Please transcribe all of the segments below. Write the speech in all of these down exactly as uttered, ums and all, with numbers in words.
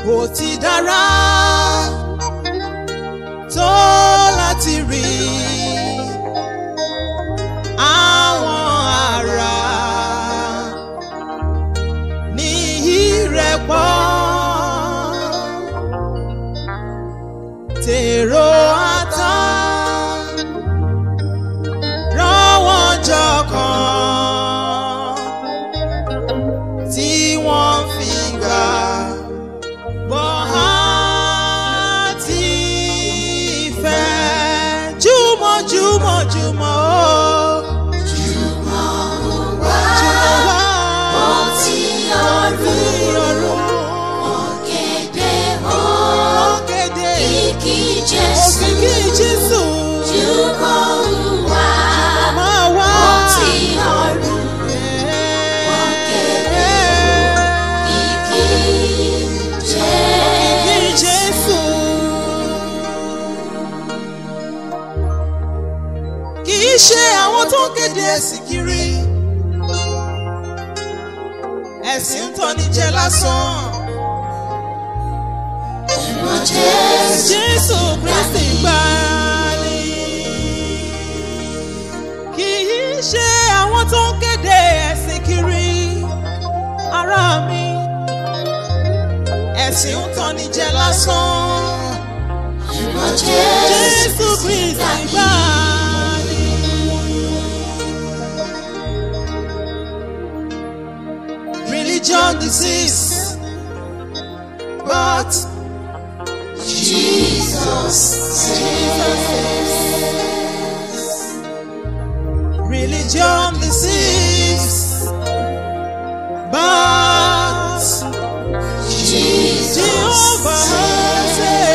ó ti dára tó láti rí àwọn ará ní ìrẹ́pọ̀ tèrò àtà rọ́wọ́ jọkàn tí wọ́n fi gbà bọ́ àti ìfẹ́ jùmọ̀ jùmọ̀ jùmọ̀ ó ó ti ọ̀run ọ̀gẹ̀dẹ̀ ó kìkì Jésù jùmọ̀ wá ó ti ọ̀run ọ̀gẹ̀dẹ̀ kìkì Jésù. Kì í ṣe àwọn tó ń kéde ẹ̀sìn kiri, ẹ̀sìn ń tọ́ni jẹ lásán. Ṣùgbọ́n Jésù Jésù Kristi gbani. Kì í ṣe àwọn tó ń kéde ẹ̀sìn kiri, ará mi. Ẹ̀sìn ń tọ́ni jẹ lásán. Ṣùgbọ́n Jésù Jésù Kristi gbani. Religion disease, but Jesus saves. Religion disease, but Jesus Jehovah saves. saves.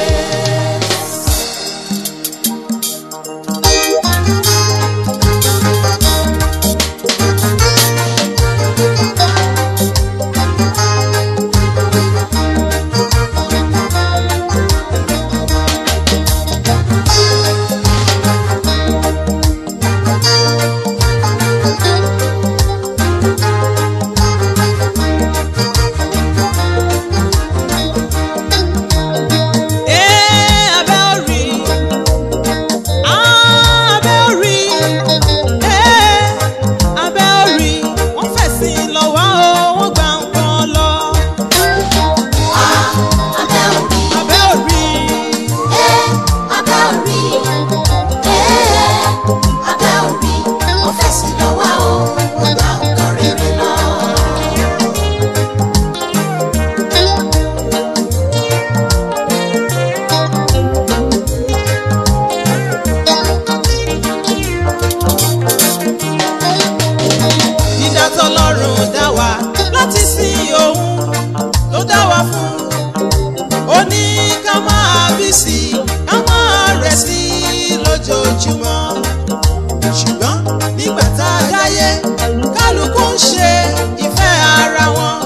Ọlọ́run dá wa láti sin òun ló dá wa fún. Ó ní ká máa bí sí ká máa rẹ̀ sí lójoojúmọ́. Ṣùgbọ́n nígbà tá a dáyé kálukú ń ṣe ìfẹ́ ara wọn.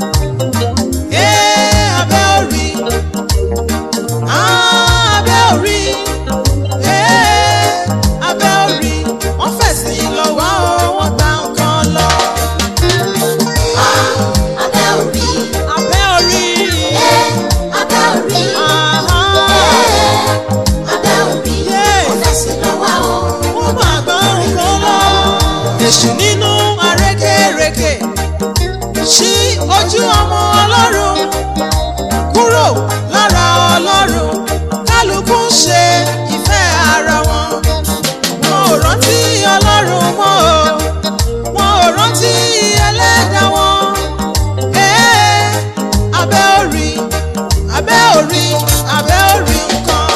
Ee abẹ́ orí, abẹ́ orí, ee abẹ́ orí, wọ́n fẹ̀sìn lọ́wọ́ wọ́n gbà nǹkan lọ. Abẹ́ orí, Abẹ́ orí, eh, abẹ́ orí, aha, eh, abẹ́ orí, Yeah. ó fẹ̀sìn lọ́wọ́ o, wọ́n máa gbọ́ nǹkan lọ. Èṣù nínú arékèrèkè ṣí ojú ọmọ Ọlọ́run kúrò lára Ọlọ́run, kálukú ń ṣe ìfẹ́ ara wọn. Wọn ò rántí Ọlọ́run mọ́ o, wọn ò rántí Ẹlẹ́dàá wọn. Ee abẹ́ orí, abẹ́ orí, abẹ́ orí nǹkan.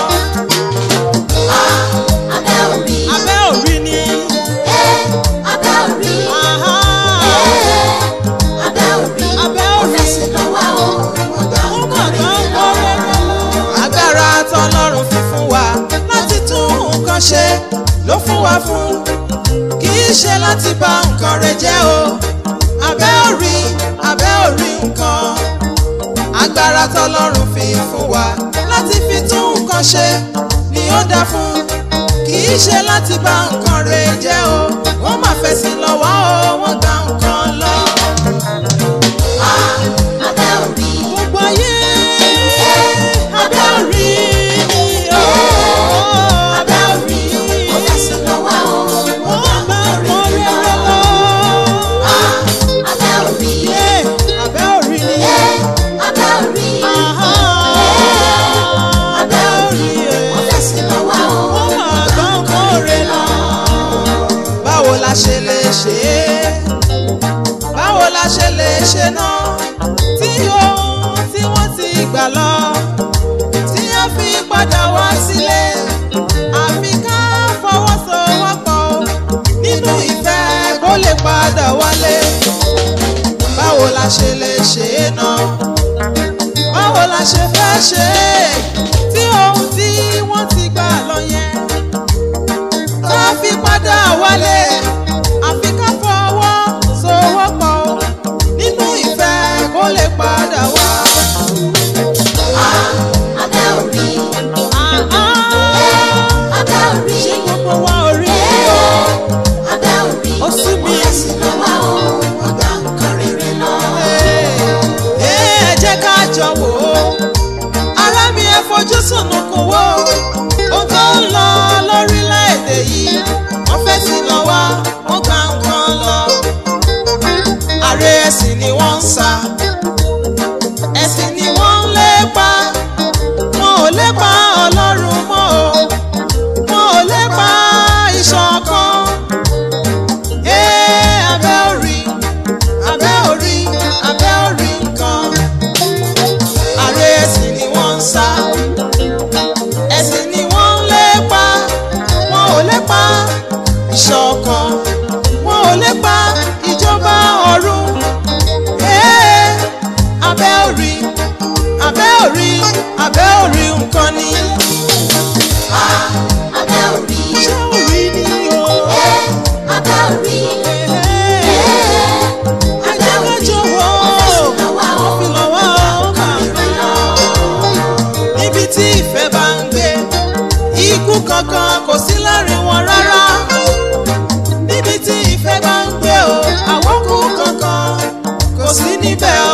abẹ́ orí, Abẹ́ orí ni. eh, abẹ́ orí, Aha. eh, abẹ́ orí, Abẹ́ ó orí. fẹ̀sìn lọ́wọ́ o, ó gbà Ó nǹkan mà gbọ́ rere ń lọ. kọ́ rere. Agbára tọ́lọ́run fi fún wa láti tún nǹkan ṣe ló fún wa fún. Kì í ṣe láti bà nǹkan rẹ̀ jẹ́ o. Abẹ́ orí, abẹ́ orí nǹkan. Agbára tọ́lọ́run fi fún wa láti fi tún nǹkan ṣe ni ó dá fún. Kì í ṣe láti bà nǹkan rẹ̀ jẹ́ o. Wọ́n máa fẹ̀sìn lọ́wọ́ o, wọ́n gbà nǹkan lọ. Abẹ́ orí, Gbogbo ayé lè ṣe náà tí ohun tí wọ́n ti gbà lọ tí a fi padà wá sílé? Àfi ká fọwọ́sowọ́pọ̀ nínú ìfẹ́ kó lè padà wálé. Báwo la ṣe lè ṣe é náà? Báwo la ṣe fẹ́ ṣe é tí ohun tí wọ́n ti gbà lọ yẹn ká fi padà wálé? Àfi ká fọwọ́sowọ́pọ̀ nínú ìfẹ́ kó lè padà wá. Abẹ́ orí. Abẹ́ orí. Ṣé gbogbo wa orí o? Abẹ́ orí. Ó sú mi. Ẹ̀sìn ló wá o, ọ̀gá nǹkan rere lọ. Ẹ jẹ́ ká jọ wò ó. Ará mi ẹ fojú sùnùkùn wò ó. Ohun tó ń lọ lórílẹ̀‐èdè yìí, wọ́n fẹ́ sí lọ wá, wọ́n gba nǹkan lọ. Ààrẹ ẹ̀sìn ni wọ́n ń sá. Ẹ̀sìn ni wọ́n ń lépa. Wọn ò lépa Ọlọ́run mọ́ o. Wọn ò lépa ìṣọ̀kan. Ee, abẹ́ orí, abẹ́ orí, abẹ́ orí nǹkan. Ààrẹ ẹ̀sìn ni wọ́n ń sá. Ẹ̀sìn ni wọ́n ń lépa. Wọn ò lépa ìṣọ̀kan. Wọn ò lépa ìjọba ọ̀run. Ee, abẹ́ orí, abẹ́ orí, abẹ́ orí nǹkan ni. Abẹ́ orí. Ṣé orí ni o? Abẹ́ orí. Ẹjẹ́ ká jọ̀wọ́. Wọ́n fi lọ wá ọkà mi lọ. Níbi tí ìfẹ́ bá ń gbé, ikú kankan kò sí láàrin wọn rárá. Níbi tí ìfẹ́ bá ń gbé o, àwọ̀kù kankan kò sí níbẹ̀ o.